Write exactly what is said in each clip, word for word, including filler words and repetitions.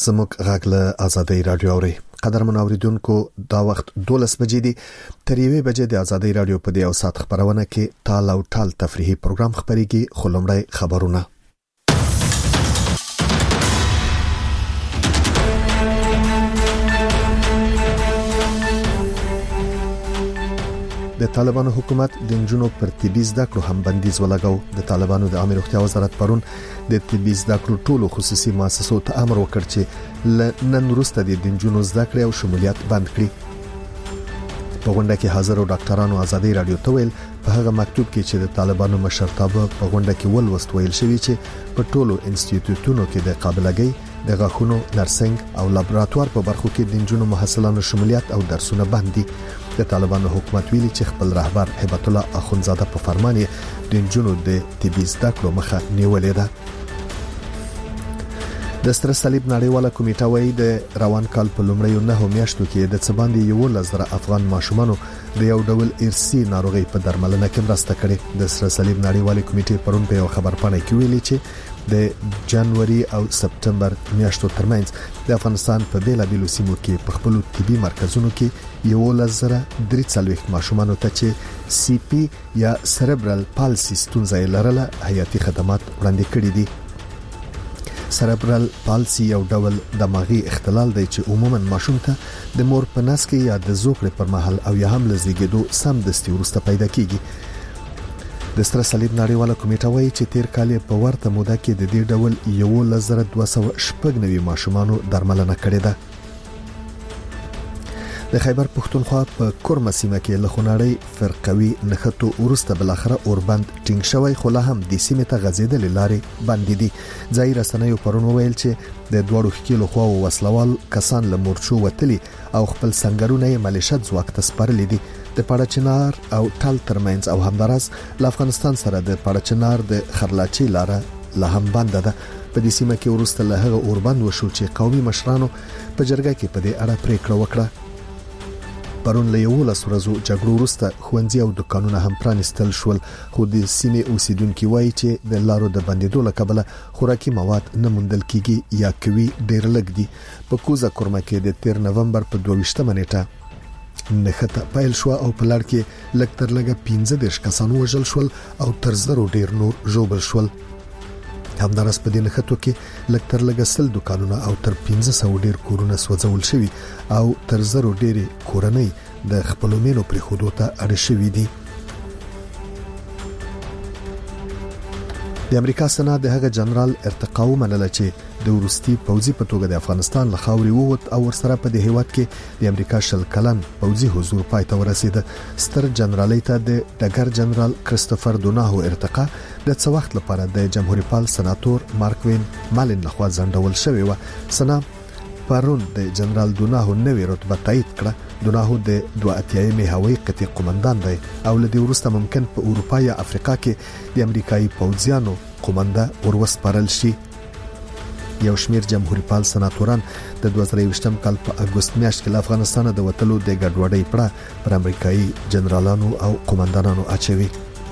زموږ غږ له آزادۍ رادیو اوري. قدرمن اوریدونکو دا وخت دولس بجې دي. تر یوې بجې د آزادۍ رادیو په دې او سات خبرونه کې ټال او ټال تفریحي پروګرام خبريږي. خلمړی خبرونه. د طالبانو حکومت د جنونو پر طبي زده کړو هم بندیز ولګاو. د طالبانو د عامه روغتیا وزارت پرون د طبي زده کړو ټولو خصوصي مؤسسو ته امر وکړ چې نن وروسته د جنونو زده کړې او شمولیت بند کړي. په غونډه کې حاضر او ډاکټرانو آزادۍ رادیو ته ویل په هغه مکتوب کې چې د طالبانو مشرتابه په غونډه کې ولوست ویل شوی چې په ټولو انسټیټیوټونو کې د قابلګۍ د غاښونو نرسنګ او لابراتوار په برخو کې د جنونو محصلانو شمولیت او درسونه بند دي. د طالبانو حکومت ویلي چې خپل رهبر هبت الله اخونزاده په فرمان یې د جنونو د طبي زده کړو مخه نیولې ده. د ستر صلیب نړیواله کمیټه وايي د روان کال په لومړیو نه میاشتو کې د څباندې یو لزر افغان ماشومانو د یو ډول ارثي ناروغي په درملنه کې مرسته کړې. د ستر صلیب نړیواله کمیټې پرون په یو خبرپاڼه کې ویلي چې د جنوري او سپتمبر میاشتو ترمنځ د افغانستان په بیلابیلو سیمو کې په خپل طبي مرکزونو کې یو لزر درې څلويخ ماشومانو ته چې سی پی یا سریبرال پالسي ستونزه لرله حیاتي خدمات وړاندې کړي دي. سریبرال پالسي یو ډول دماغي اختلال دی چې عموما ماشوم ته د مور په نس کې یا د زوکړې پر مهال او یا هم لزیږېدو سم دستي ورسته پیدا کیږي. د ستر صلیب نړیواله کمیټه وايي چې تیر کال په ورته موده کې د دې ډول یو لزر دوه سوه شپږ نوي ماشومانو درملنه کړې ده. د خیبر پښتونخوا په کورمه سیمه کې له خونړی فرقوي نخټو ورسته بل اخره اوربند ټینګ شوی خو لا هم د سیمه ته غزیدل لارې باندې دي. ځای رسنیو پرون ویل چې د دوړو خکیلو خو وسلوال کسان له مورچو وتلی او خپل سنگرونه یې ملیشت ځواک ته سپارلې دي. د پاړچنار او ټال ترمنځ او همدارس له افغانستان سره د پاړچنار د خرلاچي لاره له هم بند ده. په دې سیمه کې ورسته له هغه اوربند وشو چې قومي مشرانو په جرګه کې په دې اړه پریکړه وکړه. پرون له یو لس ورځو جګړو وروسته خوندې او دکانونه هم پرانستل شول خو د سیمې اوسیدونکو وایي چې د لارو د بندیدو له کبله خوراکي مواد نه موندل کیږي یا کوي ډیر لږ دي. په کوزه کورمه کې د تیر نومبر په دوه ویشتمه نیټه نخته پایل شو او په لړ کې لږ تر لږه پنځه دیرش کسان وژل شول او تر زرو ډیر نور ژوبل شول. همدارس په دې نخټو کې لږ تر لږه سل دکانونه او تر پنځه سوه ډیر کورونه سوځول شوي او تر زرو ډیرې کورنۍ د خپلو مینو پرې خودو ته اړ شوي دي. د امریکا سنا د هغه جنرال ارتقا ومنله چې د وروستي پوځي په توګه د افغانستان له خاورې ووت او ورسره په دې هیواد کې د امریکا شل کلن پوځي حضور پای ته ورسید. ستر جنرالۍ ته د ډګر جنرال کریستوفر دوناهو ارتقا د څه وخت لپاره د جمهوریت پال سناتور مارک وین مالن لخوا ځنډول شوی و. سنا پرون د جنرال دوناهو نوې رتبه تایید کړه. دوناهو د دوه اتیایمې هوایي قطعې قومندان دی او له دې وروسته ممکن په اروپا یا افریقا کې د امریکایي پوځیانو قومنده وروسپارل شي. یو شمیر جمهوریت پال سناتوران د دوه زره یوویشتم کال په اگست میاشت کې له افغانستان د وټلو د ګډوډۍ پړه پر امریکایي جنرالانو او قومندانانو اچوي.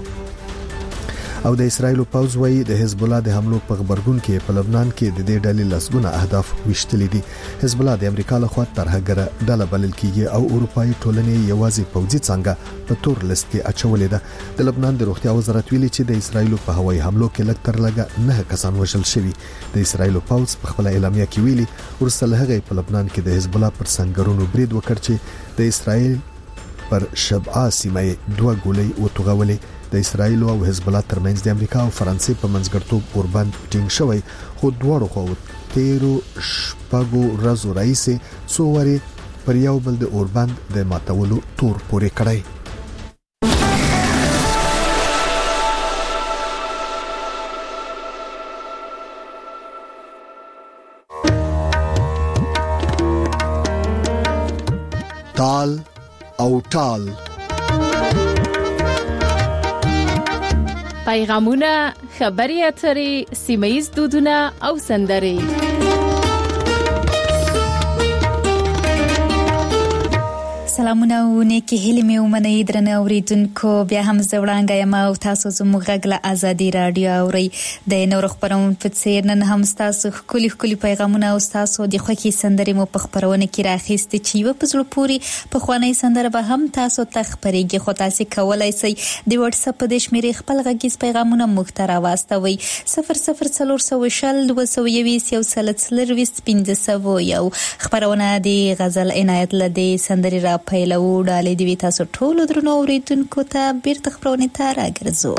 او د اسرایل پوځ وايي د حزب الله د حملو په خبرګون کې په لبنان کې د دې ډلې لسګونه اهداف وشتلې دي. حزب الله د امریکا له خوا ترهګره ډله بلل کیږي او اروپאי ټولنې یوازې پوځي څنګه په تور لیست کې اچولې ده. د لبنان د روغتیا وزارت ویلي چې د اسرایل په هوایي حملو کې لږ تر لږه نه کسان وژل شوي. د اسرایل پوځ په خپل اعلامیه کې ویلي ورسره هغه په لبنان کې د حزب الله پر سنگرونو برید وکړ چې د اسرایل پر شبعه سیمه دوه ګولۍ وتوغولې. د اسرایل او حزب الله ترمنځ د امریکا او فرانسې په منځګړتوب اوربند ټینګ شوی خو دواړو خو تیرو شپږو ورځو راځي څو وری پر یو بل د اوربند د ماتولو تور پورې کړی. ټال او ټال پیغامونه، خبري اترې، سیمه‌ییز دودونه او سندرې. سلامونه او نیکی هیله مې ومنئ درنه اوریدونکو. بیا هم زوړانګه یم او تاسو زموږ غږ له ازادي رادیو اورئ. د نور خبرونو په څیر نن هم تاسو خولي خولي پیغامونه او تاسو د خوښي سندرې مو په خبرونه کې راخېستې چې یو په زړه پوري په خواني سندره به هم تاسو ته خبرېږي. خو تاسو کولای شئ د واتس اپ د شمیرې خپل غږیز پیغامونه مخ ته راوستوي صفر صفر څلور سوه شل دوه سوه یویشت یو سل څلرویشت پنځه سوه یو. خبرونه د غزل عنایت لدی سندرې را پیلو ډالې دی تاسو ټول درنو اوریدونکو ته بیرته خبرونه ته راګرځو.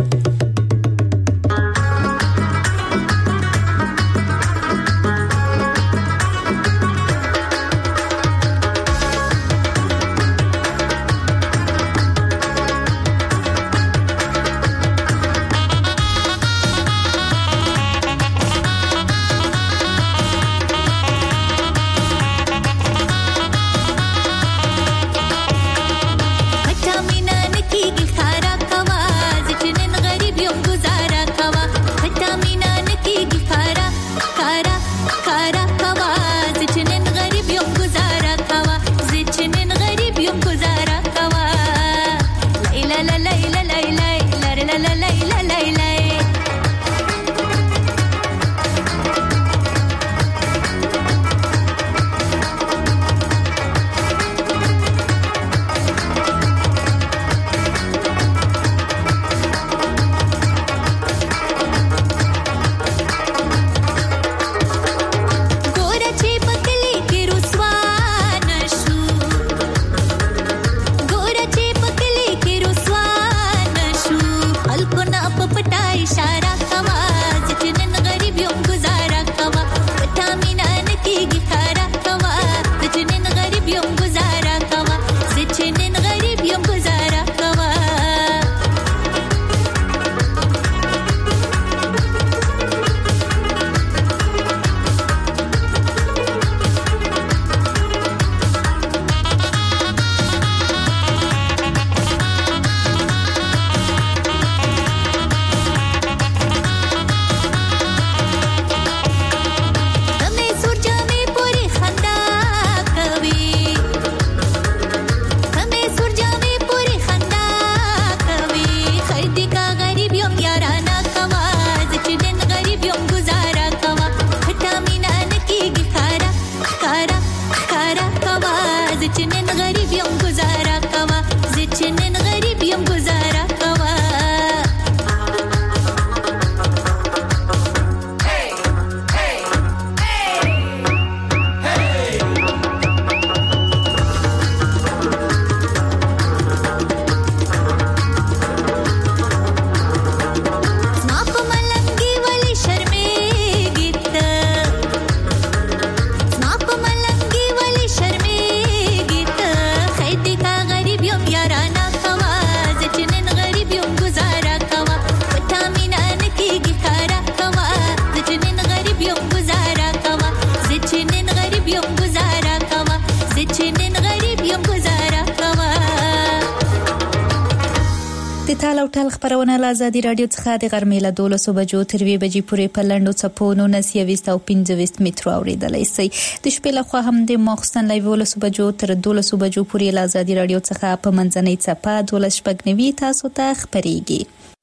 ټال خبرونه له ازادي رادیو څخه د غرمې له دولسو بجو تر وی بجې پورې په لنډو څپو نولس یویشت او پنځه مترو اوریدلای شئ. د شپې له خوا هم د ماخستن له دولسو بجو تر دولسو بجو پورې له ازادي رادیو څخه په منځنۍ څپه دولس شپږ نوي تاسو ته خبرېږي.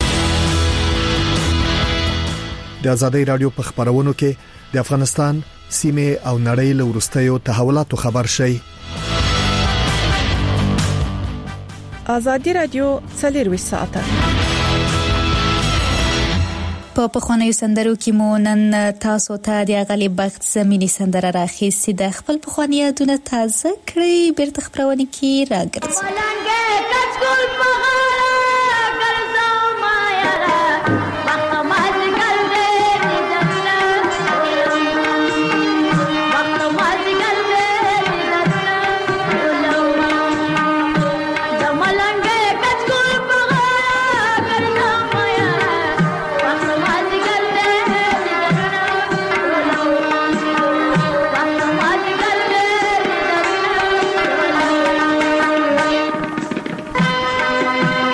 د ازادي رادیو په خبرونو کې د افغانستان سیمه او نړۍ له ورستیو تحولاتو خبر شي. ازادي رادیو څلرویشت ساعته په پخوانیو سندرو کې مو نن تاسو ته د غالي بخت زمینی سندره راخېستې د خپل پخوانی یادونه تازه کړی بیرته خبرونه کې راګرځي. Bye.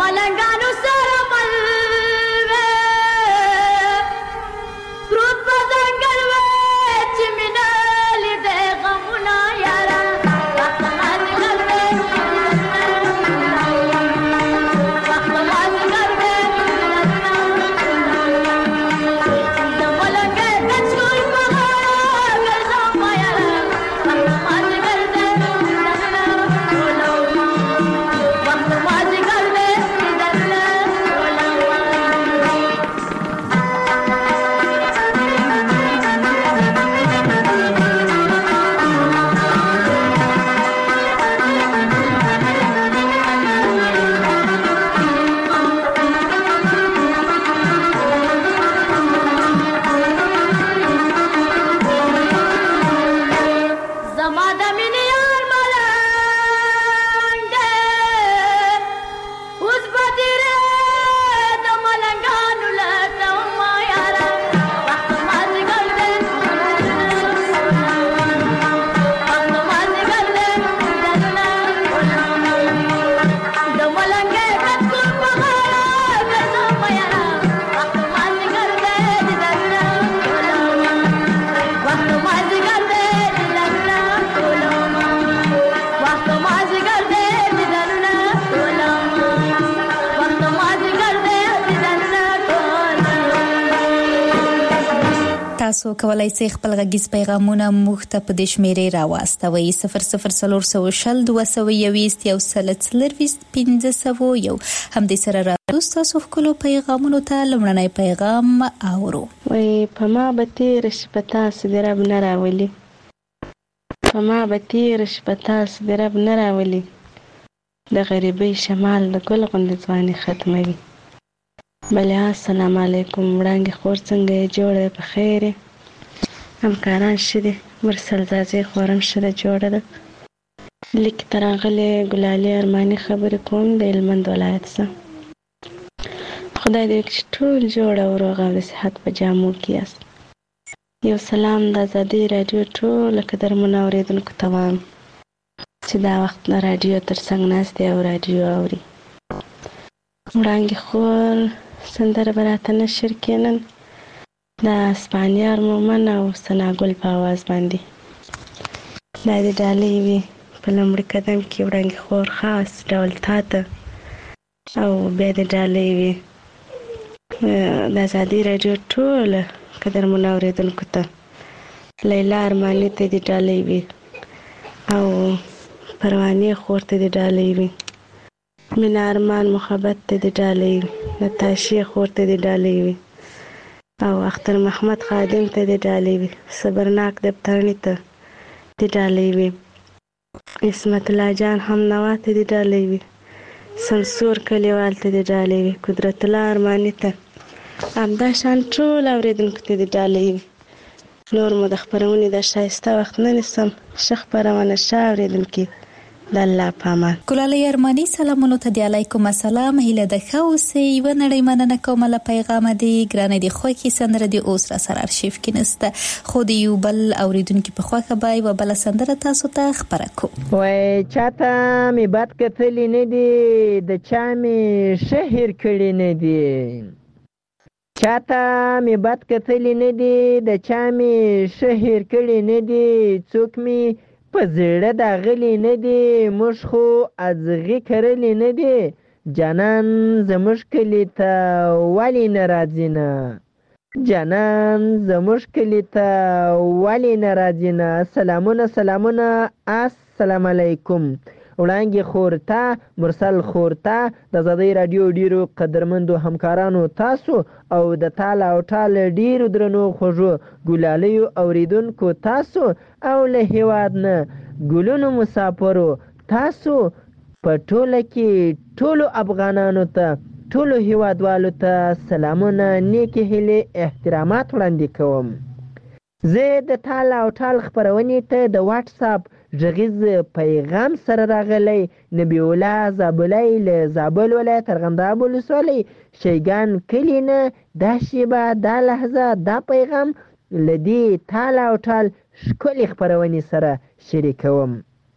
ملنګانو سره مل وې پروت په ځنګل وې چې مینه لیدې غمونه یاره وخت مازدیګر وې وخت مازدیګر وې د ملنګې د چول په غاړه ګرځم یاره وخت مازدیګر وې وخت مازدیګر وې زما د مینې یار ملنګ دی اوس به تیرې د ملنګانو له تومه یاره وخت مازدیګر دی وخت مازدیګر دی د ملنګې د کور په غاړه ګرځم یاره وخت مازدیګر دی وخت مازدیګر دی وخت مازدیګر دی دیدنونه ټولم وخت مازدیګر دی دیدنونه ټولم. تاسو کولای شئ خپل غږیز پیغامونه موږ ته په دې شمیرې راواستوئ صفر صفر څلور سوه شل دوه سوه یوویشت یو سل څلرویشت پنځه سوه یو. همدې سره راځو ستاسو ښکلو پیغامونو ته. لومړنی پیغام اورو. وای په ما به تېره شپه تاسو د رب نه راولي په ما به تېره شپه تاسو د رب نه راولي د غریبۍ شمال د ګل غوندې ځواني ختموي. بله السلام علیکم. وړانګې خور څنګه یې جوړه ده؟ په خیر یې؟ همکاران ښه دي؟ مرسل زازۍ خورم ښه ده جوړه ده. لیک ته راغلې ګلالي ارماني خبرې کوم د هلمند ولایت څخه. خدای دې وکړي چې ټول جوړ او روغ او د صحت په جامو کې یاست. یو سلام د ازادۍ راډیو ټولو قدرمنو اورېدونکو ته وایم چې دا وخت د راډیو تر څنګ ناست دی او راډیو اوري. وړانګې خور سندره به راته نشر کړي نن د اسپانیار مومن او ثناګل په اواز باندې. دا د ډالۍ وي په لومړي قدم کې وړانګې خور خاص ډول تا ته او بیا د ډالۍ وي د ازادۍ راډیو ټوله قدرمنو اورېدونکو ته. لیلا ارماني ته دې ډالۍ وي او پروانې خور ته دې ډالۍ وي. مینا ارمان محبت ته دې ډالۍ وي. نتاشې خور ته دې ډالۍ وي او اختر محمد خادم ته دې ډالۍ وي. صبرناک دفترني ته دې ډالۍ وي. عصمت الله جان همنوا ته دې ډالۍ وي. سمسور کلیوال ته دې ډالۍ وي. قدرت الله ارماني ته همدا شان ټول اورېدونکو ته دې ډالۍ وي. نور مو د خپرونې د ښایسته وخت نه نیسم. ښه خپرونه ښه اورېدونکي د الله په امان. ګلالۍ ارماني سلامونو ته د علیکم السلام. هیله ده ښه اوسئ. یوه نړۍ مننه کوم له پیغامه دې ګرانه دې خوښې سندره دې اوس را سره ارشیف کې نسته خو د یو بل اورېدونکي په خوښه به یوه بله سندره تاسو ته خپره کوو. وای چاته مې بد کتلي نه دي د چا مې ښه هېر کړي نه دي چاته مې بد کتلي نه دي د چا مې ښه هېر کړي نه دي څوک مې په زړه داغلي نه دي موږ خو ازغي کرلي نه دي جانان زموږ کلي ته ولې نه راځي نه جانان زموږ کلي ته ولې نه راځي نه. سلامونه سلامونه السلام علیکم. وړانګې خورته مرسل خورته د ازادۍ راډیو ډیرو قدرمندو همکارانو تاسو او د تال او ټال ډیرو درنو خوږو ګلالیو اوریدونکو تاسو او له هیواد نه ګلونو مسافرو تاسو په ټوله کې ټولو افغانانو ته ټولو هیوادوالو ته سلامونه نیکې هیلې احترامات وړاندې کوم. زه د تال او ټال خپرونې ته د واتس اپ غږیز پیغام سره راغلی نبی الله زابلی له زابل ولایت ارغنداب ولسوالۍ شیګان کلي نه دا شیبه دا لحظه دا پیغام له دې تال او ټال ښکلې خپرونې سره شریکوم.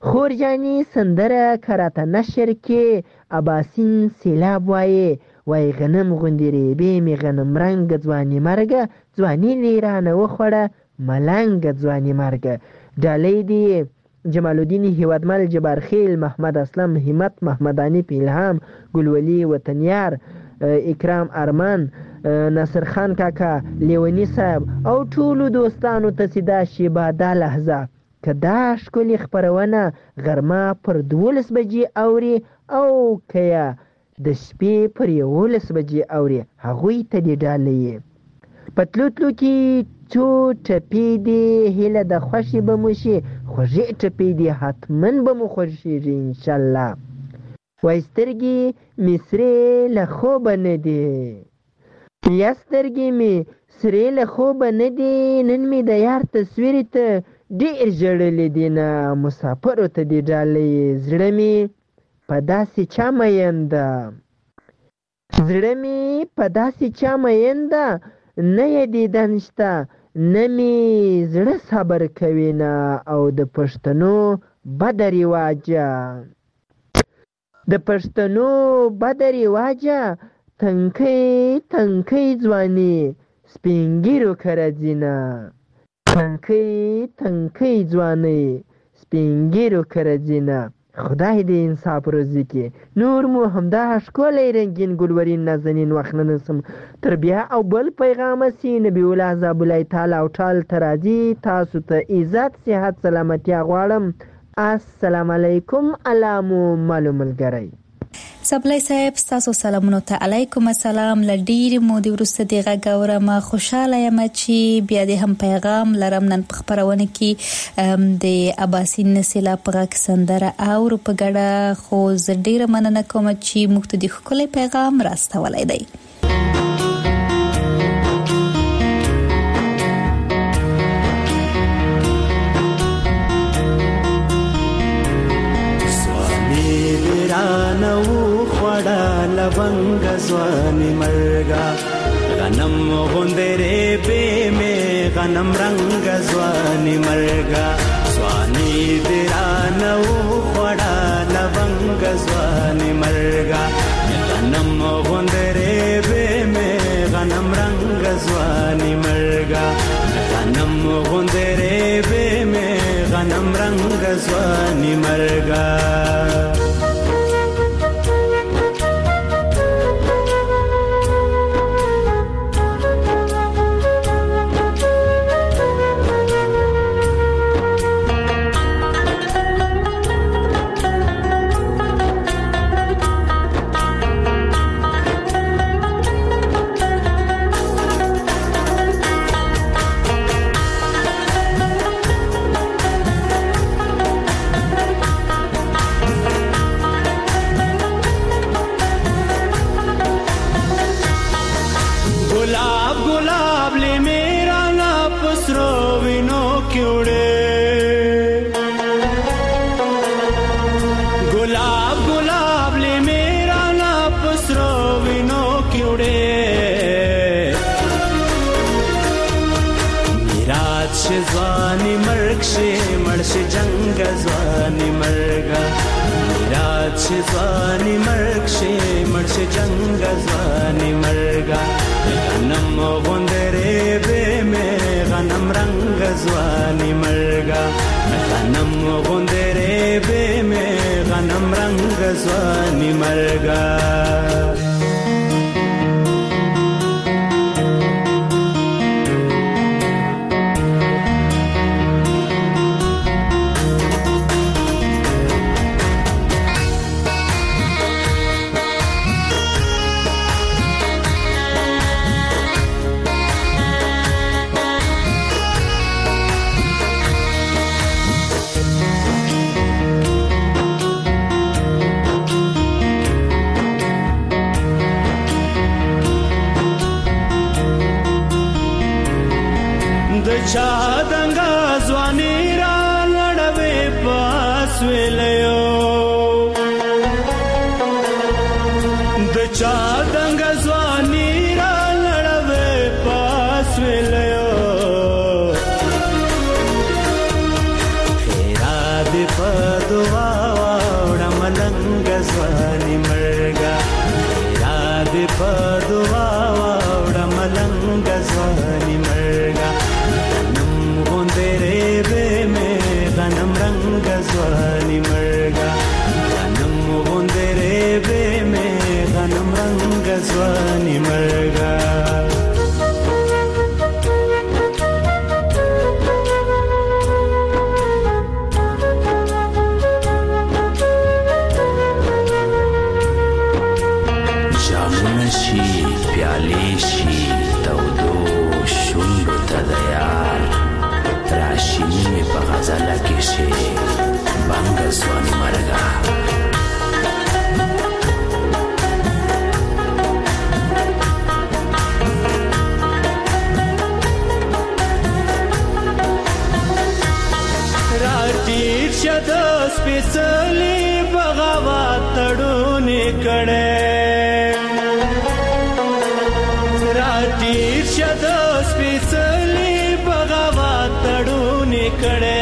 خورجاني سندره کراته نشر کې اباسین سیلاب وایي وای غنم غوندې ریبې مې غنم رنګ ځواني مرګه ځواني لیرانه وخوړه ملنګ ځواني مرګه. ډالۍ دی جمال الدین هیوادمل جبارخیل محمد اسلم همت محمدانی پیلهام ګلولي وطنیار اکرام ارمان ناصر خان کاکا لیونی صاحب او ټولو دوستانو ته سیدا شیبه دا لحظه که دا ښکلې خپرونه غرمه پر دولس بجې اوري او که یا د شپې پر یولس بجې اوري هغوی ته دې ډالۍ په تلو تلو کې څو ټپې دي هیله د خوښې به مو شي خوږې ټپې دي حتما به مو خوښېږي انشاءالله. وایي سترګې مې سرې له خوبه نه دي یا سترګې مې سرې له خوبه نه دي نن مې د یار تصویر ته ډېر ژړلې دي نه مسافرو ته دې ډالۍ زړه مې په داسې چا مین ده زړه مې په داسې چا مین ده نه یې دیدن شته نه مې زړه صبر کوي نه او د پښتنو بده رواجه د پښتنو بده رواجه تنکۍ تنکۍ ځواني سپین ږیرو کره ځینه تنکۍ تنکۍ ځواني سپین ږیرو کره ځینه. خدای دې انصاف روزي کې نور مو همدا ښکلی رنګین ګلورین نازنین وخت نه نسم تر بیا او بل پیغامه سي نبي الله زابلای تعالی او ټال ته راځي. تاسو ته عزت صحت سلامتیا غواړم. السلام علیکم علامو مالو ملګری. سپلای صاحب تاسو سلامونه ته علیکم السلام. لډیر مودې وروسته دی غږ اورم خوشاله یم چې بیا دې هم پیغام لرم نن په خبرونه کې د اباسین سیلا په سندره او په ګډه خو زه ډیره مننه کوم چې موږ ته د ښکلي پیغام راستولی دی. लवंग ज़्वानी मरगा गनम गुंदरे बे में गनम रंग ज़्वानी मरगा स्वानी दिरानौ खड़ा लवंग ज़्वानी मरगा गनम गुंदरे बे में गनम रंग ज़्वानी मरगा गनम गुंदरे बे में गनम रंग ज़्वानी मरगा. ज़्वानी मर्ग से मर्श जंग ज़्वानी मर्गा मिराज से ज़्वानी मर्ग से मर्श जंग ज़्वानी मर्गा गनम गुंदरे बे में गनम रंग ज़्वानी मर्गा गनम गुंदरे बे में गनम रंग ज़्वानी मर्गा. चादंगा ज़्वानी रा लड़वे पास वेलयो द चादंगा ज़्वानी रा लड़वे पास वेलयो खेरा दे पदो ځواني مرګا را دې په دعا واوړه ملنګ ځواني مرګا غنم غوندې ریبې مې غنم رنګ ځواني مرګا غنم غوندې ریبې مې غنم رنګ ځواني مرګا غزاله کې شي بنګ ځواني مرګا راټیر شد سپېڅلې بغاوت تړونې کړې راټیر شد سپېڅلې بغاوت تړونې کړې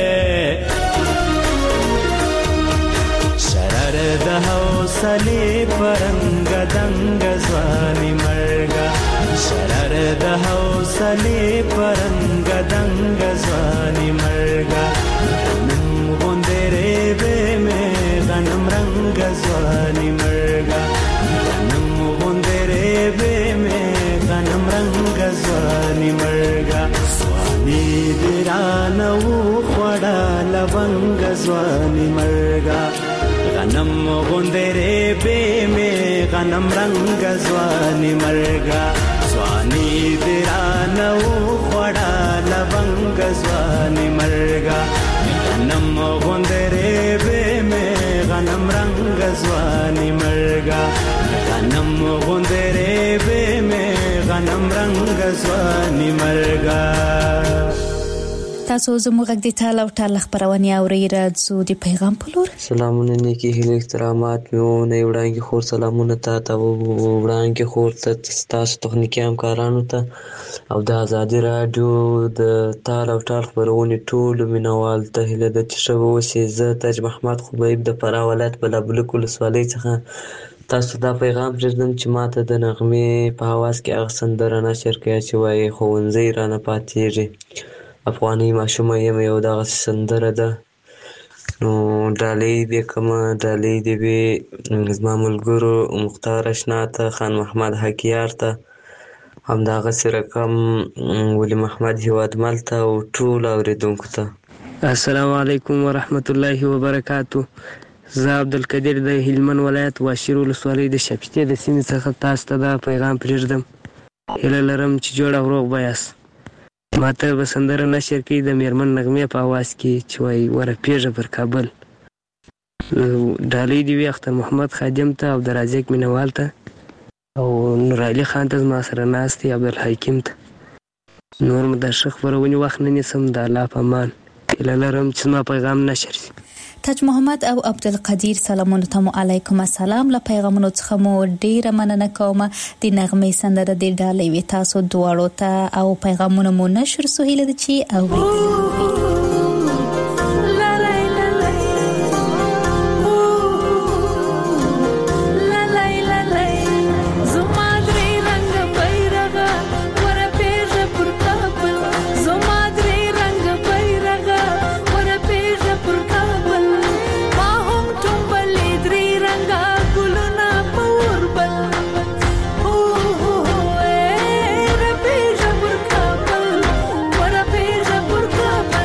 شرر د حوصلې پرنګ دنګ ځواني مرګا شرر د حوصلې پرنګ دنګ ځواني مرګا غنم غوندې ریبې مې غنم رنګ ځواني مرګا غنم غوندې ریبې مې غنم رنګ ځواني مرګا ځواني دې رانه وخوړه لونګ ځواني مرګا غنم غوندې ریبې مې غنم رنګ ځواني مرګا ځواني دې رانه وخوړه لونګ ځواني مرګا غنم غوندې ریبې مې غنم رنګ ځواني مرګا غنم غوندې ریبې مې غنم رنګ ځواني مرګا تاسو زموږ د تعالی او تعالی خبرونه اوري راځو د پیغام په لور سلامونه نیکی هیله احترامات میونه وړاندې خور سلامونه ته او وړاندې خور ته تاسو تخنیکی همکارانو ته او د ازادي رادیو د تعالی او تعالی خبرونه ټول مینوال ته هیله د چشو وسې زه تاج محمد خبیب د فرا ولایت بلابل کول سوالۍ څخه تاسو دا پیغام پرېږدم چې ماته د نغمې په حواس کې هغه سندره نشر کړئ چې وایي ښوونځی رانه پاتېږي افغاني ماشومه یم یو دغه سندره ده نو ډالۍ دې کومه ډالۍ دې وي زما ملګرو مختار اشنا ته خان محمد حکیار ته همدغسې رقم ولی محمد هیوادمل ته او ټولو اورېدونکو ته السلام علیکم ورحمت الله وبرکاتو زه عبدالقدیر د هلمند ولایت واشیر ولسوالۍ د شپېتې د سیمې څخه تاسو ته دا پیغام پرېږدم هیله لرم چې جوړ او روغ به یاست ماته به سندره نشر کړي د میرمن نغمې په اواز کې چې وایي ورپېږه پر کابل ډالۍ دې وي اختر محمد خادم ته او د رازق مینوال ته او نورعلي خان ته زما سره ناست دی عبدالحکیم ته نور مو د ښه خپرونې وخت نه نیسم د الله په امان هیله لرم چې زما پیغام نشر شي تاج محمد او عبدالقدیر سلامونه تمو علیکم السلام له پیغامونو څخه مو ډیره مننه کوم د نغمې سندره د ډالۍ وي تاسو دواړو ته او پیغامونه مو نشر سو هیله ده چې اورئ Por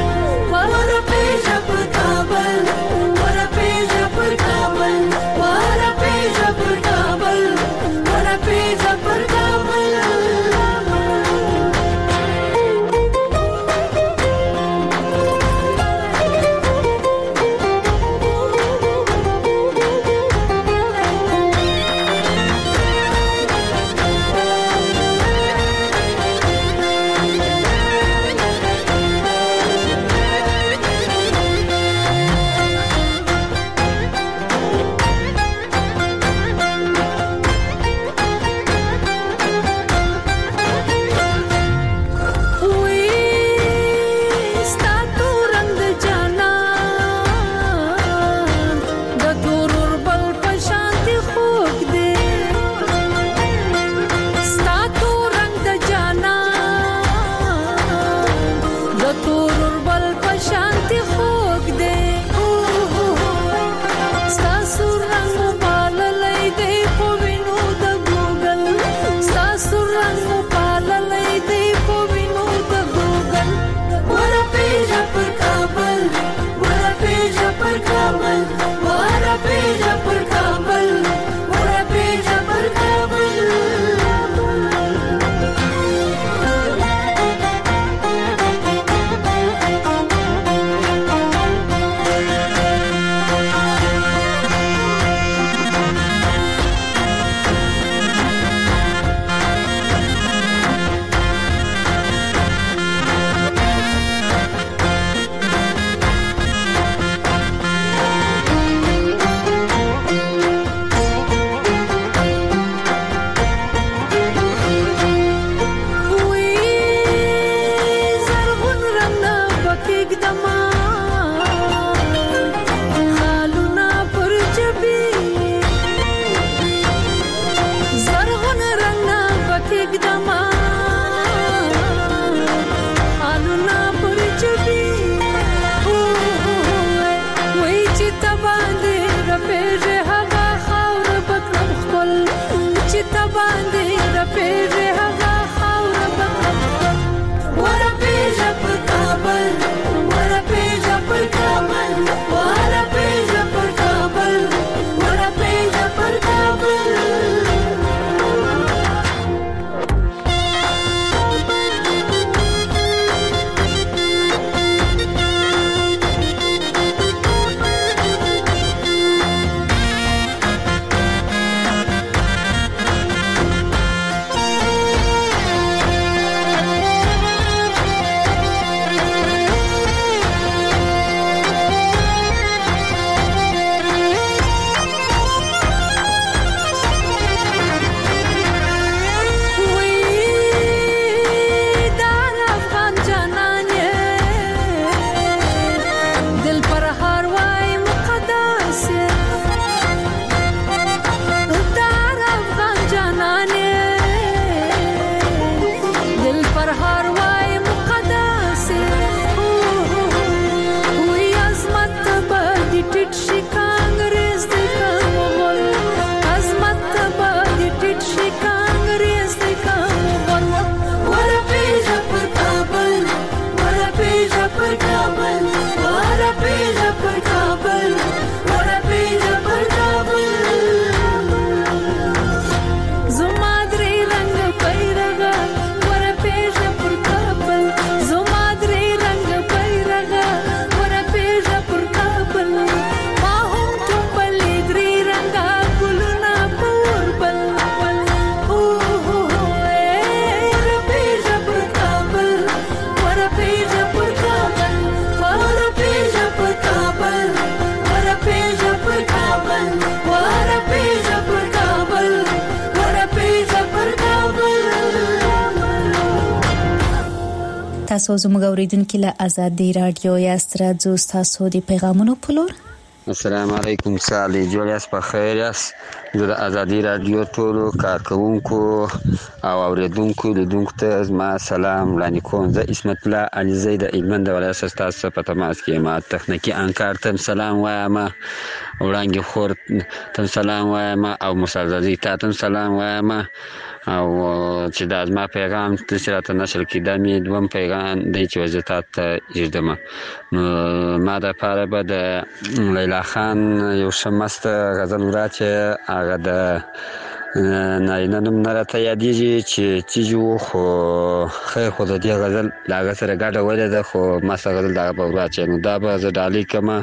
تاسو زموږ اوریدونکو له آزادي رادیو یاست راځو تاسو د پیغامونو په لور. السلام علیکم سالي جوړیاس په خیر یاست. د آزادي رادیو ټولو کارکونکو او اوریدونکو لیدونکو ته زما سلام وړاندې کوم. زه اسمت الله علي د هلمند ولایت ستاسو په تماس کې ما تخنیکي انکار ته سلام وایم، وړاندې خور ته سلام وایم او مسعززي ته سلام وایم او چې دا زما پیغام چې راته نشر کېده مې دوم پیغام دی چې وضعیت ته یږدم. نو ما دپاره به د لیلا خان یو ښه مسته غزل وراچې، هغه د نارینه نوم نه راته یادېږي چې چیج و، خو خیر خو د دې غزل له هغه سره ګډه ولې ده، خو مسته غزل د هغه به وراچې. نو دا به زه ډالۍ کړم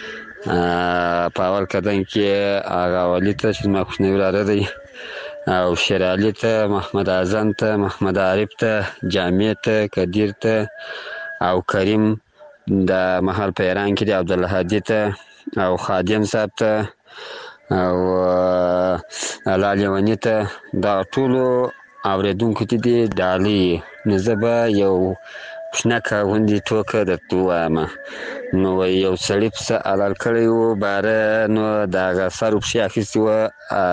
په اول قدم کې هغه ولي ته چې زما کوچنی وراره دی، او شیر علي ته، محمد اعظم ته، محمد عارف ته، جامع ته، قدیر ته او کریم د محل په ایران کې دی، عبدالله هادي ته او خادم صاحب ته او الله لیوني ته. دا ټولو اوریدونکو ته دي ډالۍ. نو زه به یو شنکه غوندې ټوکه درته ووایم. نو یو سړي پسه حلال کړی و باره، نو د هغه سر و پښې اخیستې وه،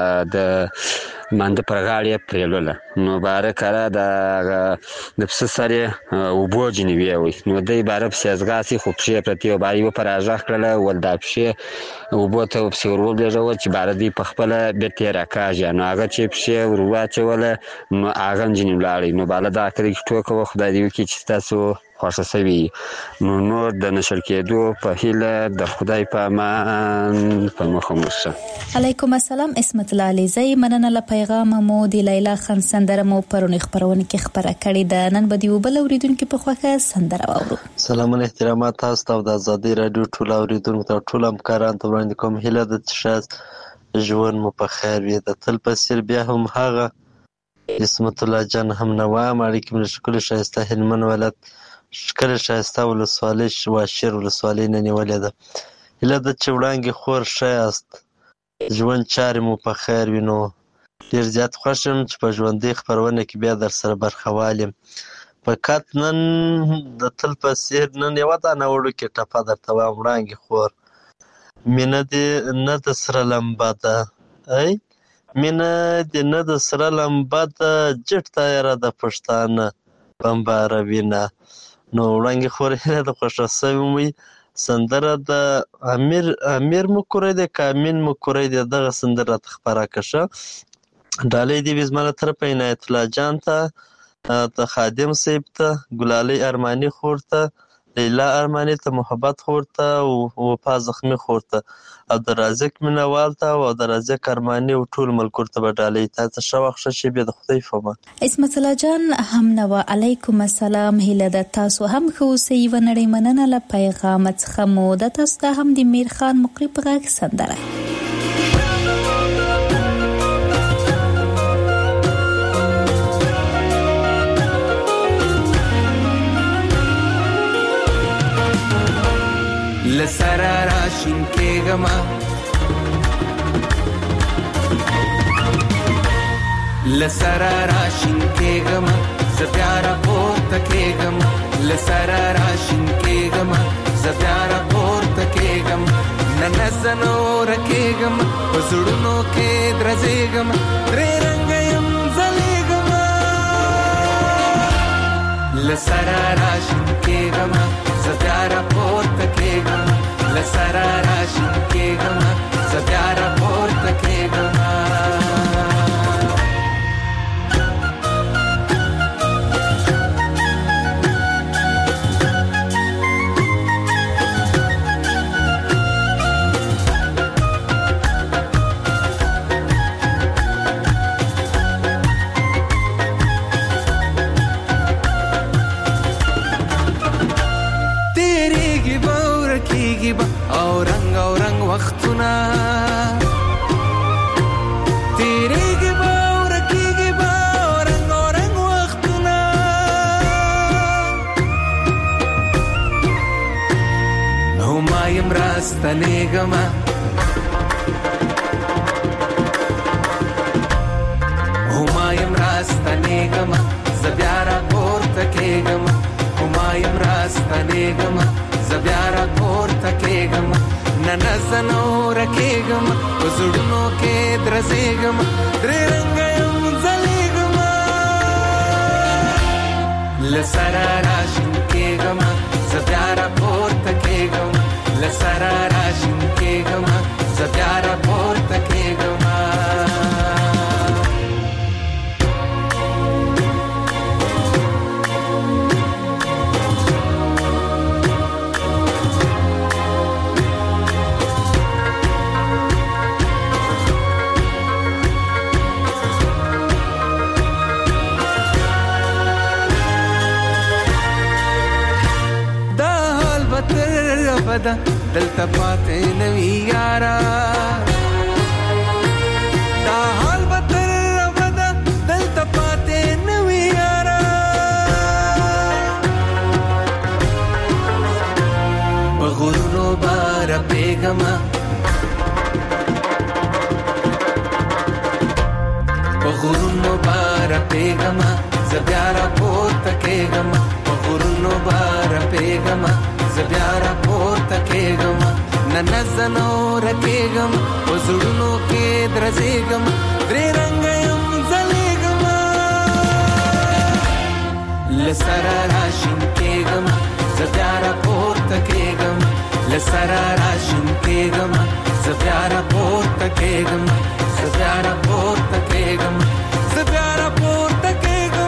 د مانده پر غاړه یې پرېلوله. نو باره کره د هغه د پسه سر یې اوبو ځینې ویوی. نو دی باره پسې ځغاستې، خو پښې یې پرتې وه. باره یې وپه راږغ کړله، ول دا پښې اوبو ته پسې ور ولېږول چې باره دوی په خپله بېرته یې راکاږي. نو هغه چې پښې ور واچوله، نو هغه هم ځینې ولاړی. نو باله دا کړی ټوکه وه، خدای دې وکړي چې ستاسو خوښه شوي. نو نور د نشر کېدو په هیله د خدای په امان په مخه مو شه. علیکم السلام. اسمت الله علیزی، مننه له پیغامه مو. د لیلا خان سندره مو پرونی خبرونه کې خبره کړې ده، نن به د یو بل اوریدونکو په خوښه سندره واورو. سلامونه احترامات تاسو ته د آزادي رادیو ټول اوریدونکو ته ټول همکارانو ته وړاندې کوم هیله ده چې شاید ژوند مو په خیر وي. د تل په څېر بیا هم هغه اسمت الله جان هم نه وایم. اړیکې مې له ښکلې ښایسته هلمند ولایت ښکلې ښایسته ولسوالۍ واشیر ولسوالۍ نه نیولې ده. هیله ده چې وړاندې خور ښه یاست، ژوند چارې مو په خیر وي. نو ډېر زیات خوښ یم چې په ژوندۍ خپرونه کې بیا در سره برخوال یم. فقط نن د تل په څېر نن یوه دانه وړوکې ټپه درته وایم وړاندې خور. مینه دې نه د سره لمبه ده، ای مینه دې نه د سره لمبه ده، جټ تیاره د پښتانه بمباره وینه. نو وړاندې خور هیله د خوښه شوې وي. سندره د امیر امیر مکوری دی که امین مکوری دی، دغه سندره راته خپره کړه ښه. ډالۍ دې وي زما له طرفه عنایت الله جان ته، د خادم صاحب ته، ګلالۍ ارماني خور ته، لیلا ارماني ته، محبت خور ته او وفا زخمي خور ته او د رازق مینوال ته او د رازق ارماني او ټول ملګرو ته به ډالۍ. تاسو ښه وخت ښه شی بیا د خدای په امان. اسمت الله جان هم نو علیکم السلام. هیله ده تاسو هم ښه اوسئ. و نړۍ مننه له پیغام څخه مو. د تاسو ته هم د میر خان مقری په غږ سندره. لسرا راشین کېږم لسرا راشین کېږم زه بیا راپورته کېږم لسرا راشین کېږم زه بیا راپورته کېږم نه زه نوره کېږم په زړونو کې درزېږم درې رنګه یم ځلېږم لسرا راشین کېږم زه بیا راپورته کېږم لسرا راشین کېږم زه بیا راپورته کېږم او رنگ او رنگ وختونه تیریږي به او رکیږي به او رنگ او رنگ وختونه نو ما یم راستنېږم او ما یم راستنېږم زه بیا راپورته کېږم او ما کېږم نن زنور کېږم په زړونو کې درځېږم درې رنګه یم ځلېږم له سره راشین کېږم زه بیا راپورته کېږم له سره راشین کېږم زه بیا راپورته کېږم دا دلته پاتې نوي یارا دا حال به تر ابده دلته پاتې نوي یارا په غرونو به رپېږمه په غرونو به رپېږمه زه بیا راپورته کېږم په غرونو به رپېږمه زه بیا راپورته کېږم نن زنور کېږم په زړونو کې درځېږم درې رنګه یم ځلېږم له سره راشین کېږم زه بیا راپورته کېږم له سره راشین کېږم زه بیا راپورته کېږم زه بیا راپورته کېږم زه بیا راپورته کېږم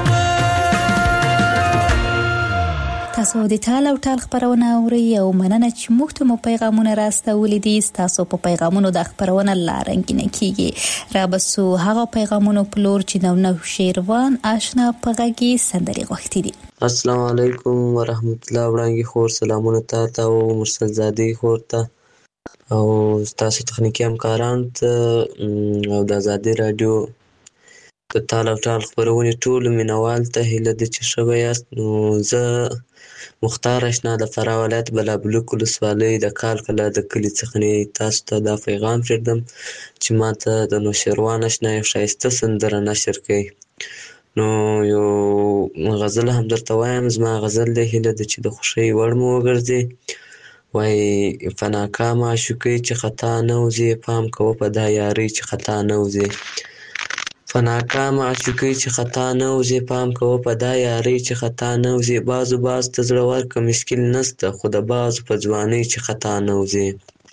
تاسو د ټال او ټال خبرونه اورئ او مننه چې موږ ته مو پیغامونه راستولې دي. تاسو په پیغامونو د خبرونه لارنګینه کیږي. را بسو هغه پیغامونو په لور چې نو نو شیروان آشنا پغږی سندري غوښتي دي. السلام علیکم ورحمت الله وړاندې خور سلامونه تاسو او مرسل زادي خور ته او تاسو تخنیکی همکاران ته او د آزادي رادیو د ټال او ټال خبرونه ټول مینوال ته هیله د چې شوی است. نو زه مختار اشنا د فراه ولایت بلابلوک ولسوالۍ د کال کله د کلي څخه تاسو ته دا پیغام پرېږدم چې ماته د نوشیروان اشنا یو ښایسته سندره نشر کړئ. نو یو غزل هم درته وایم. زما غزل دی هیله ده چې د خوښۍ وړ مو وګرځي. وایي په ناکامه عاشقۍ چې خطا نه وځي پام کوه په دا یارۍ چې خطا نه وځي په ناکامه عاشقۍ چې خطا نه وځي پام کوه په دا یارۍ چې خطا نه وځي بازو باز ته زړور که مشکل نسته خو د بازو په ځوانۍ چې خطا نه وځي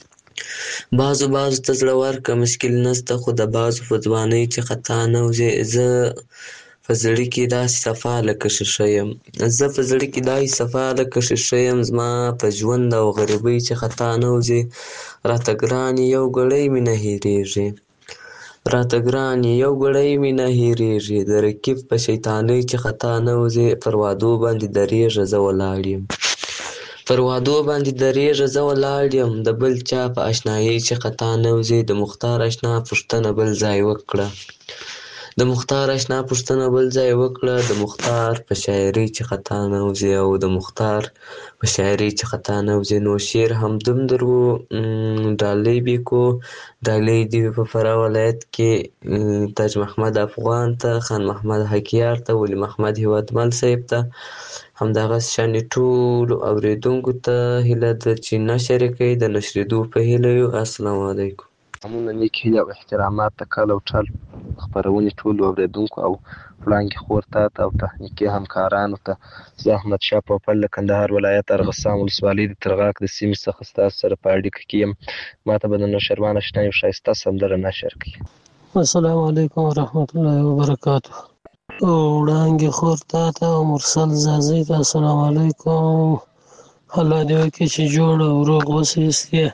بازو بازو ته زړور که مشکل نسته خو د بازو په ځوانۍ چې خطا نه وځي زه په زړه کې داسې صفا لکه ښیښه یم زه په زړه کې داسې صفا لکه ښیښه یم زما په ژوند او غریبۍ چې خطا نه وځي راته ګران یو ګړی مې نه هېرېږي راته ګران یو ګړی مې نه هېرېږي د رقیب په شیطانۍ چې خطا نه وځي پر وعدو باندې درېږه زه ولاړ یم پر وعدو باندې درېږه زه ولاړ یم د بل چا په اشنایۍ چې خطا نه وځي د مختار اشنا پوښتنه بل ځای وکړه د مختار اشنا پوښتنه بل ځای وکړه د مختار په شاعرۍ چې خطا نه وځي او د مختار په شاعرۍ چې خطا نه وځي نو شعر همدوم در و ډالۍ بیکو ډالۍ دې وي په فراه ولایت کې تاج محمد افغان ته خان محمد حکیار ته ولی محمد هیوادمل صاحب ته همدغسې شانې ټولو اورېدونکو ته هیله ده چې نشر یې کوي د نشرېدو په هیله یو. السلام علیکم. همونه نیک هیله او احترامات د کال او ټال خپرونې ټولو اورېدونکو او وړانګې خور ته او تخنیکي همکارانو ته زه احمد شاه پوپل د کندهار ولایت ارغسان ولسوالۍ د ترغاک د سیمې څخه ستاسو سره په اړیکه کې یم. ماته به د نوشیروان اشنا یو ښایسته سندره نشر کړي. السلام علیکم ورحمت الله وبرکاتو. وړانګې خور ته او مرسل زازي ته السلام علیکم. الله دې وکړي چې جوړ او روغ اوسئ.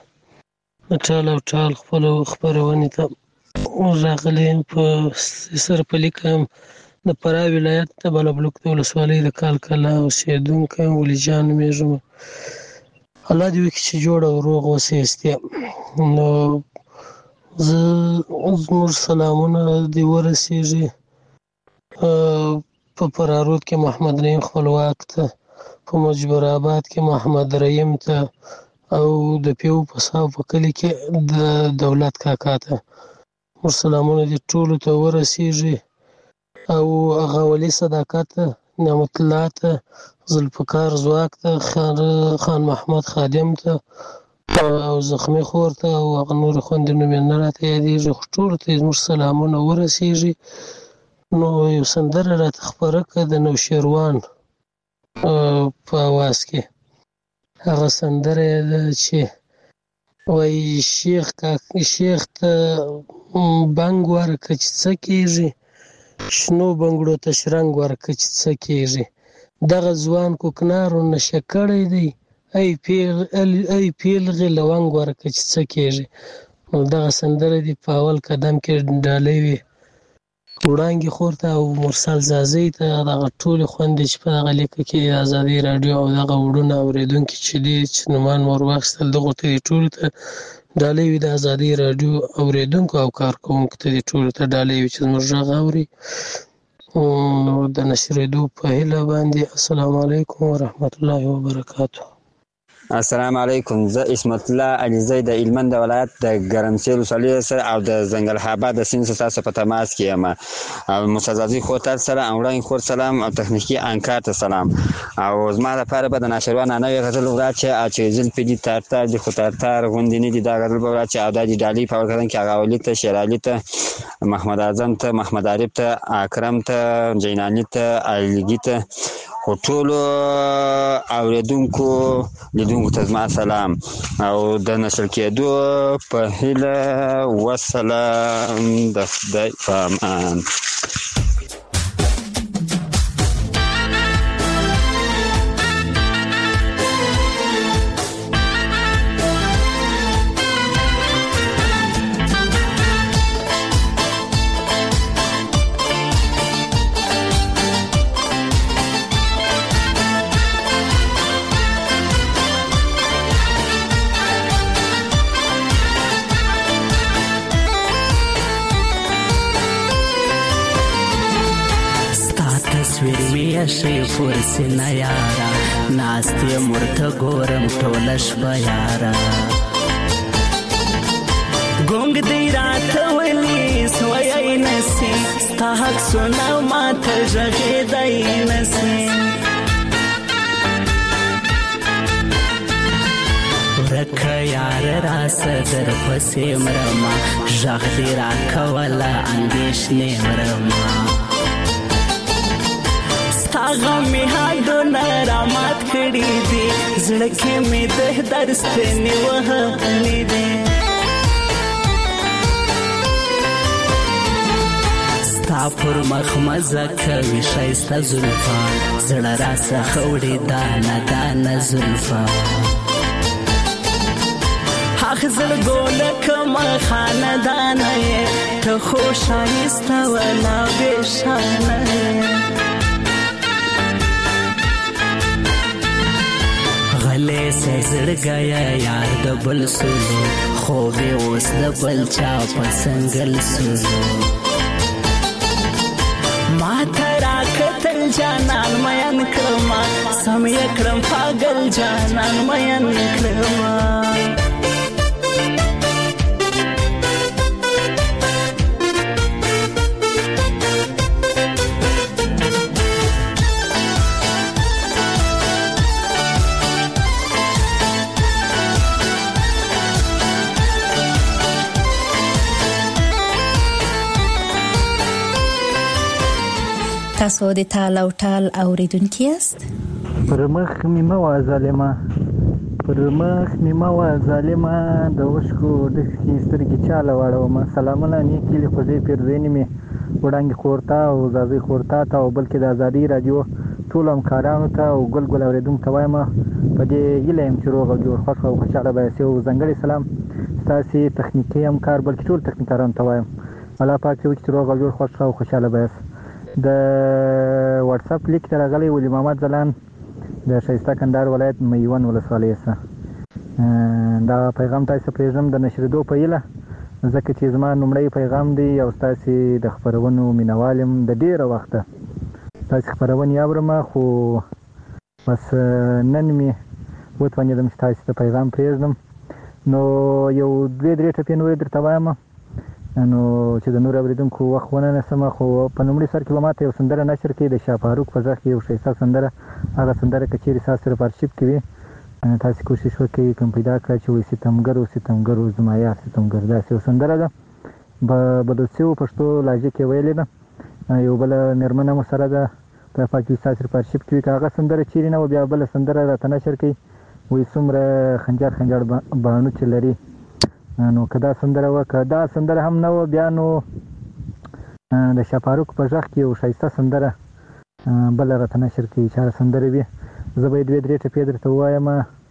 ټال او ټال خپلو خپرونې ته راغلی یم په سر په لیکم د فراه ولایت د بلابلوک د ولسوالۍ د کال کلا اوسېدونکی یم. ولی جان نومېږم. الله دې وکړي چې جوړ او روغ اوسئ. نو زه زموږ سلامونه دې ورسېږي په فرارود کې محمد نعیم خپلواک ته په مجبور آباد کې محمد رحیم ته او د پیو په صاحب په کلي کې د دولت کاکا ته موږ سلامونه دې ټولو ته ورسېږي او هغه ولي صداقت ته نعمت الله ته ذوالفقار ځواک ته خان محمد خادم ته او زخمي خور ته او هغه نورې خویندې نوم یې نه راته یادېږي، خو ټولو ته زموږ سلامونه ورسېږي. نو یو سندره راته خپره کړه د نوشیروان په اواز کې. هغه سندره یې ده چې وایي شیخ شیخ ته بنګ ورکړه چې څه کېږي، شنو بنګړو ته شرنګ ورکړه چې څه کېږي، دغه ځوان کوکنارو نشه کړی دی، ای پیلغې لونګ ورکړه چې څه کېږي. نو دغه سندره دې په اول قدم کې ډالۍ وي وړانګې خور ته او مرسل زازۍ ته، دغه ټولې خویندې چې په دغه لیکه کې د ازادۍ راډیو او دغه وړونه اورېدونکي چې دي چې نومان مو ور واخیستل، دغو ته دې ټولو ته ډالۍ وي. د ازادۍ راډیو اورېدونکو او کارکوونکو ته دې ټولو ته ډالۍ وي چې زموږ غږ اوري. نو د نشرېدو په هیله باندې السلام علیکم ورحمت الله وبرکاتو. السلام علیکم. زه اسمت الله علیزی د هلمند ولایت د ګرمسیر ولسوالۍ سره او د ځنګل حابه د سیند ستاسو په تماس کې یم. او مسعزازي خور ته سره وړاندې خور سلام او تخنیکي انکار ته سلام. او زما لپاره به د ناشروان نوې غزل وړاندې چې چې زلفې دي تارتار دي خو تارتار غوندې نه دي، دا غزل به وړاندې او دا دي ډالۍ په ورکړن کې هغه ولي ته شیرعلي ته محمد اعظم ته محمد عارف ته اکرم ته جینانی ته علیګي ته خو ټولو اورېدونکو لیدونکو ته زما سلام او د نشر کېدو په هیله وسلام. د خدای په امان. شي فرسي نه یارا ناستې مرته ګورم ټوله شپه یارا ګونګ دی راته ولي سوی نسي ستا حق سونه ماته غږېدی نسي ورکه یار راسه در پسې مرمه غږ دې راکوله اندېښنې مرمه غمې حدونه رامات کړي دي زړه کې مې د درد ستنې وهلې دي ستا پر مخ مزه کوي ښایسته زلفا زړه راڅخه وړي دانه دانه زلفا حق زړګو لکمه خاندانه یې ته خو ښایسته ولا بېشانه یې غلې سې زړګیا یار د بل سولو خوبې اوس د بل چا په سنګل سولو ما ته راکتل جانان مین کړما سم یې کړم پاگل جانان مین کړما تاسو د تال او ټال اوریدونکي یاست؟ پر مخ مې مو ظالمه پر مخ مې مو ظالمه د وشکو ډکې سترګې چاله واړوم. سلامونه نیکې له خوځې پیرزینې مې وړانګې خورتا او زازۍ خورتا ته او بلکې د ازادۍ راډیو ټولو همکارانو ته او ګل ګل اوریدونکو ته وایم په دې هیله یم چې روغ او جوړ خوښ او خوشحاله به یاستئ. او ځانګړی سلام ستاسې تخنیکي همکار بلکې ټول تخنیکارانو ته وایم الله پاک دې وکړي چې روغ او جوړ خوښ او خوشحاله به یاست. د واتس اپ لیک ته راغلی ولی محمد ځلان د ښایسته کندهار ولایت میوند ولسوالۍ څخه دا پیغام تاسو پرېږدم د نشرېدو په هیله ځکه چې زما لومړی پیغام دی او ستاسې د خپرونو مینوال یم د ډېره وخته ستاسې خپرونې اورم خو بس نن مې وتوانېدم چې تاسې ته پیغام پرېږدم. نو یو دوې درې ټپې نورې درته وایم نو چې د نور اوریدونکو وخت ونه نسم خو په لومړي سر کې به ماته یو سندره نشر کړي د شاه فاروق په غږ کې یو ښایسته سندره هغه سندره که چیرې ستاسو سره په ارشیف کې وي تاسو کوشش وکړئ کوم پیدا کړئ چې وي ستمګر او ستمګر او زما یار ستمګر داسې یو سندره ده په بلوڅي او پښتو لهجه کې ویلې ده. یو بل مېرمنه مو سره ده په پاکستان سره پارشپ کې هغه سندره چیرې نه و بیا بل سندره راته نشر کوي وایي څومره خنجر خنجر باڼو چې لري. نو که دا سندره وه که دا سندره هم نه وه بیا نو د شاپاروک په غږ کې یو ښایسته سندره بله راته نشر کوي چې هغه سندره وي. زه به یې دوې درې ټپې درته ووایم.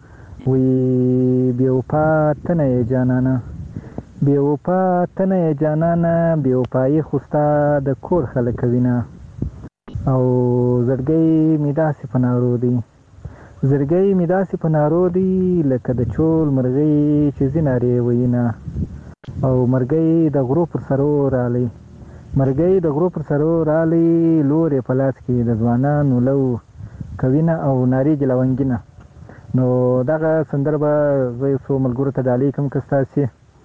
وایي بېوفا ته نه یې جانانه بېوفا ته نه یې جانانه بېوفایي خو ستا د کور خلک وینه او زړګی مې داسې په نارو دی زړګی مې داسې په نارو دی لکه د چول مرغۍ چې ځینارې ویینه او مرګی د غرو پر سرو رالی مرګی د غرو پر سرو رالی لورې په لاس کې د ځوانانو لو کوینه او ناري جلونګینه. نو دغه سندره به زه یو څو ملګرو ته ډالۍ کوم که ستاسې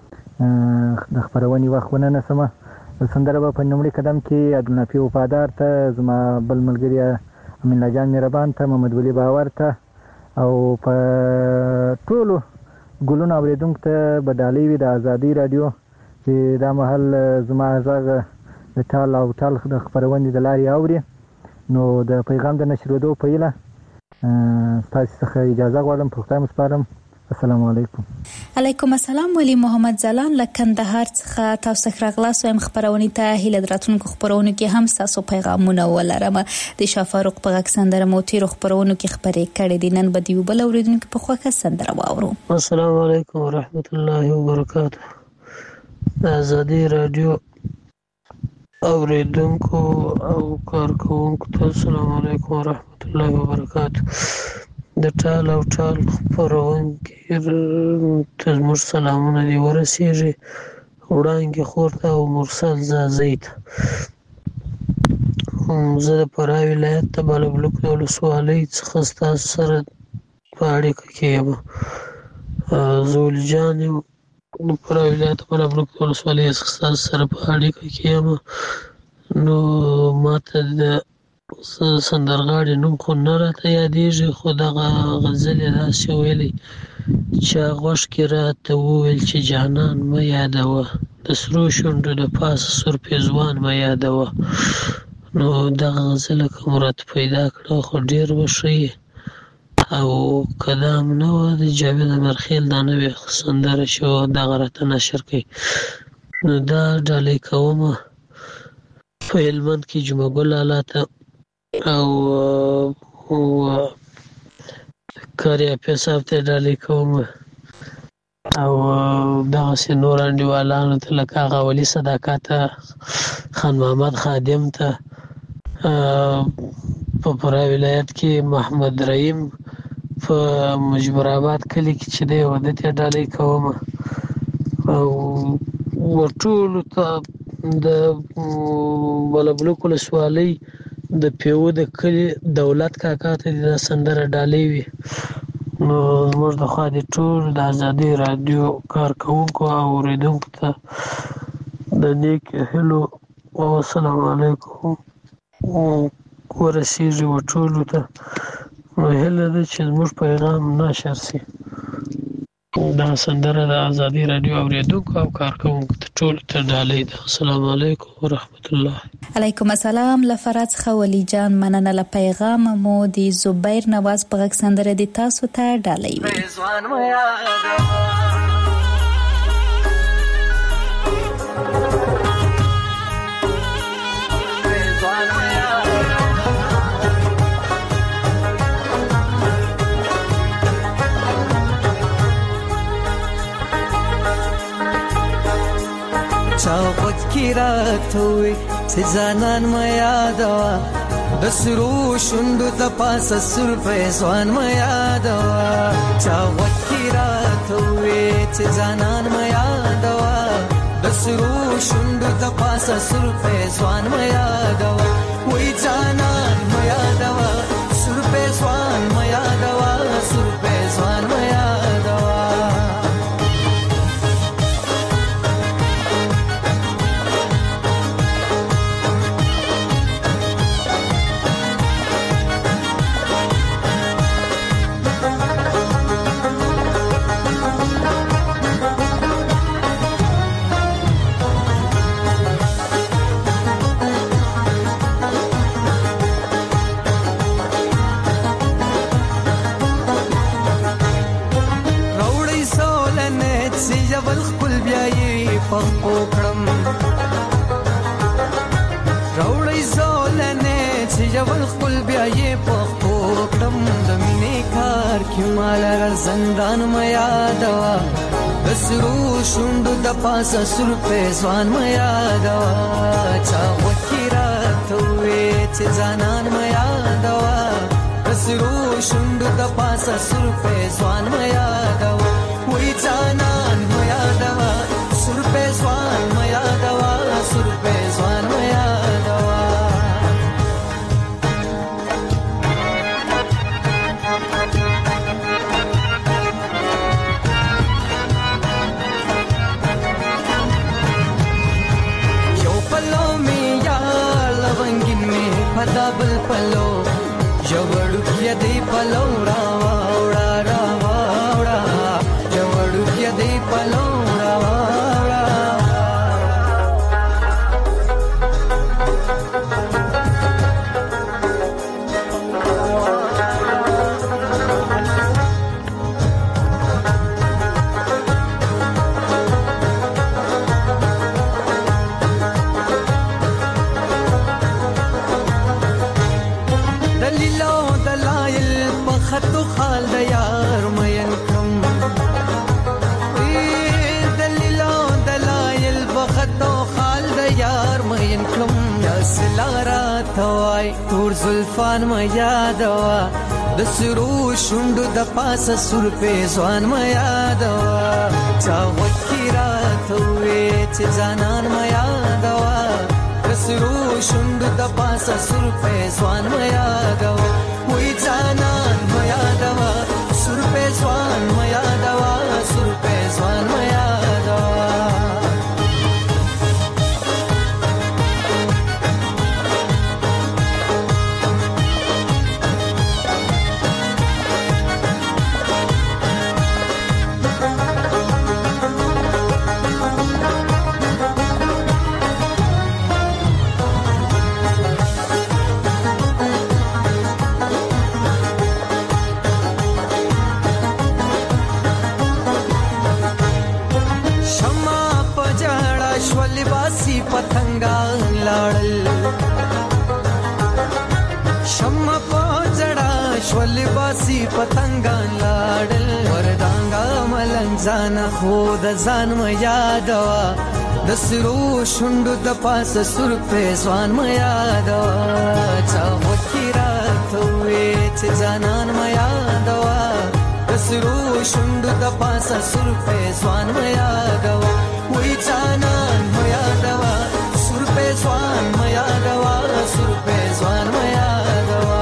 د خپرونې وخت ونه نسمه. سندره به په لومړي قدم کې عبدالنافي وفادار ته زما بل ملګري امین الله جان مهربان ته محمد ولی باور ته او په ټولو ګلونو اورېدونکو ته به ډالۍ وي د ازادۍ راډیو چې دا مهال زما غږ د ټال او ټال د خپرونې د لارې اوري. نو د پیغام د نشرېدو په هیله ستاسې څخه اجازه غواړم په خدای مو سپارم. السلام علیکم. علیکم السلام. ولی محمد زلان له کندهار څخه تاسو ته راغلاس وایم خبرونه ته هیله دراتونکو خبرونه کې هم تاسو پیغامونه ولرم د شافاروق په غږ سندره مو تیر خبرونه کې خبرې کړې دي. نن به دیو بل اوریدونکو په خوښه سندره واورو. السلام علیکم ورحمت الله وبرکاته. ازادي رادیو اوریدونکو او کارکونکو ته السلام علیکم ورحمت الله وبرکاته. د ټال او ټال خپرونکي ته زموږ سلامونه دې ورسېږي وړانګې خور ته او مرسل زازۍ ته. زه د فراه ولایت د بالابلوک د ولسوالۍ څخه ستاسو سره په اړیکه کې یم. زول جان یم د فراه ولایت د بالابلوک د ولسوالۍ څخه ستاسو سره په اړیکه کې یم. نو ماته د سندرغاړي نوم خو نه راته یادېږي خو دغه غزل یې داسې ویلی چې غوږ کې راته وویل چې جانان مه یادوه د سرو شونډو د پاسه سور پېزوان مه یادوه. نو دغه غزله که مو راته پیدا کړه خو ډېر به ښه یې او که دا هم نه وه د جاوید امرخیل دا نوې سندره چې وه دغه راته نشر کوي. نو دا ډالۍ کومه په هلمند کې جمعه ګل الا ته او کاري اپیا صاحب ته ډالۍ کوم او دغسې نور انډیوالانو ته لکه هغه ولي صداقت ته خان محمد خادم ته په فراه ولایت کې محمد رحیم په مجبور آباد کلي کې چې دی واده ته ډالۍ کوم او ورټولو ته د بالابلوک ولسوالۍ د پیو د کلي دولت کاکا ته د سندره ډالۍ وي. نو زموږ د خوا د ټول د ازادۍ راډیو کارکوونکو او اورېدونکو ته د نیک هیلو او السلام علیکم ورسېږي ټولو ته. نو هیله ده چې زموږ پیغام نشر شي. دا سندره د ازادۍ راډیو اورېدونکو او کارکوونکو ته ټولو ته ډالۍ ده. السلام علیکم ورحمت الله. علیکم السلام. له فرات څخه ولی جان مننه. له پیغام مو د زبیر نواز په غږ سندره د تاسو ته ډالۍ وي. چاوت کی رات ہوئی سے زانان ما یادوا دسرو شندو تپاس سر پیسوان ما یادوا چاوت کی رات ہوئی سے زانان ما یادوا دسرو شندو تپاس سر پیسوان ما یادوا وی جانان ما یادوا سر پیسوان ما یادوا سر پیسوان ما یادوا راوړی زولنې چې یول خپل بیا یې پښتو کړم د مینې کار کې مال زندان مې یادوا د سرو شونډو د پاسه سر په ځوان مې یادوا چا وکی راته وې چې ځانان مې یادوا د سرو شونډو د پاسه سر په ځوان مې یادوا وې ځانان مې یادوا سر په ځوان مې یادوا سر په ځوان مې یادوا دبل پلو جوړو کې دی پلو را وړا را وړا جوړو کې دی پلو را وړا خطو خال د یار مین کم دلیلو دلایل بخطو خال د یار مین کم یا سلارا توای تور زلفان ما یادوا د سرو شوندو د پاسه سر په ځوان ما یادوا چا وکیرا توې چې ځانان ما یادوا د سرو شوندو د پاسه سر په ځوان ما یادوا وې ځانان ما یادوا سر په ځوان ما یادوا سر په ځوان ما یادوا پتنګان لاړل شمع پوجړه شول باسي پتنګان لاړل وردانګا ملنځان خو د ځان م یادوا د سرو شوندو د پاسه سر په ځوان م یادوا چا وکیرا توې چې ځانان م یادوا د سرو شوندو د پاسه سر په ځوان م یادوا وې ځانان م یادوا سر په ځوان م یادوا سر په ځوان م یادوا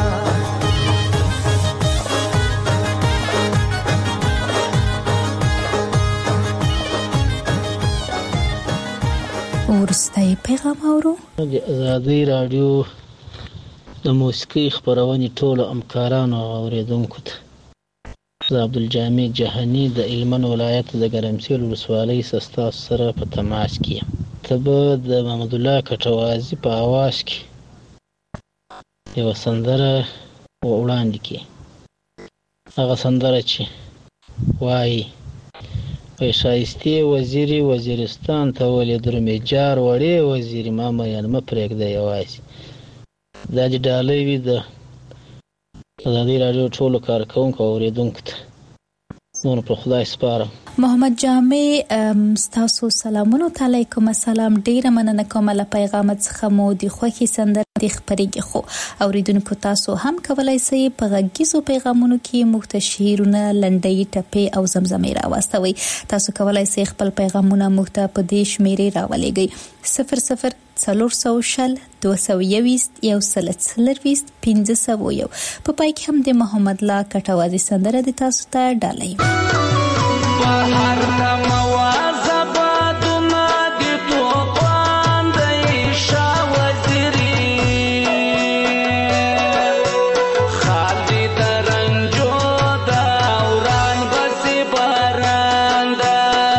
ورستای پیغام اورو د ازادي رادیو د موسیقي خبرونې ټول همکارانو اوریدونکو ته زه عبدالجامع جهاني د هلمند ولایت د ګرمسیر ولسوالۍ سستا سره په تماس کې یم. ته به د محمد الله کټوازي په اواز کې یوه سندره وړاندې کړې. هغه سندره چې وایي وای ښایستې وزیرې وزیرستان ته ولې درومې جار وړې وزیرې ما میان مه پرېږده یوازې. دا دې ډالۍ وي د ازادي راډیو ټولو کارکوونکو او اورېدونکو ته نور په خدای سپارم. محمد جامع ستاسو سلامونو ته علیکم السلام. ډیره مننه کوم له پیغامات څخه مو د خوښي سندره د خبرېږي خو اوریدونکو تاسو هم کولای شئ په غږیزو پیغامونو کې مختشیرونه لنډۍ ټپې او زمزمې راوستوي. تاسو کولای شئ خپل پیغامونه مخته په دې شمیرې راولېږئ صفر صفر څلور سوه شل دوه سوه یویشت یو سل څلرویشت پنځه سوه یو. په پای کې هم د محمد الله کټوازي سندره د تاسو ته ډالۍ بهر د موازباتونه د توپان دی شاه وزیري خالدي د رنجو د اوران بسې بارانده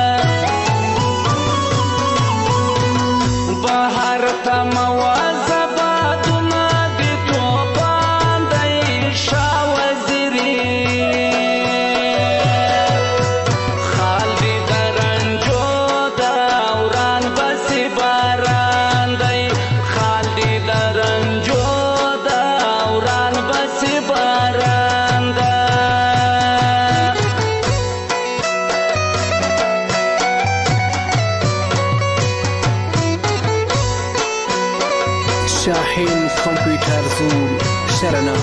بهر د موازباتونه د توپان دی شاه وزیري خال شاهین کامپیوتر زون شرنا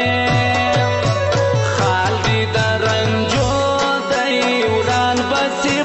بس